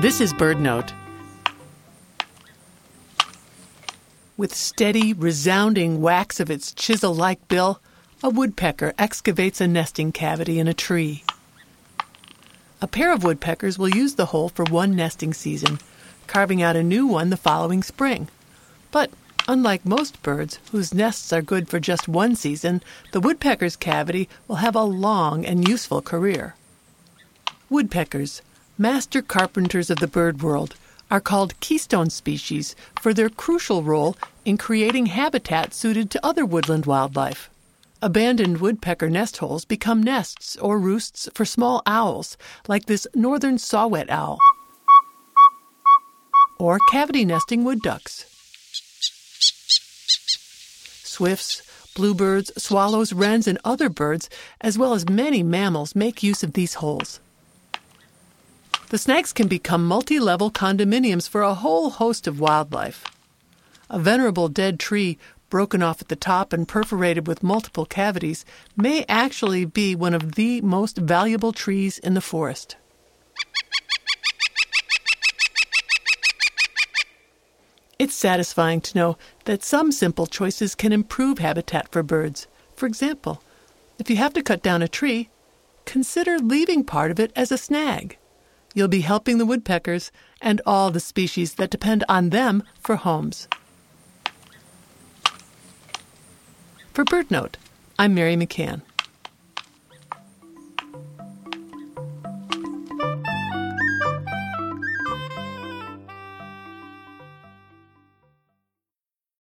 This is BirdNote. With steady, resounding whacks of its chisel-like bill, a woodpecker excavates a nesting cavity in a tree. A pair of woodpeckers will use the hole for one nesting season, carving out a new one the following spring. But unlike most birds, whose nests are good for just one season, the woodpecker's cavity will have a long and useful career. Woodpeckers, master carpenters of the bird world, are called keystone species for their crucial role in creating habitat suited to other woodland wildlife. Abandoned woodpecker nest holes become nests or roosts for small owls, like this northern saw-whet owl, or cavity-nesting wood ducks. Swifts, bluebirds, swallows, wrens, and other birds, as well as many mammals, make use of these holes. The snags can become multi-level condominiums for a whole host of wildlife. A venerable dead tree, broken off at the top and perforated with multiple cavities, may actually be one of the most valuable trees in the forest. It's satisfying to know that some simple choices can improve habitat for birds. For example, if you have to cut down a tree, consider leaving part of it as a snag. You'll be helping the woodpeckers and all the species that depend on them for homes. For BirdNote, I'm Mary McCann.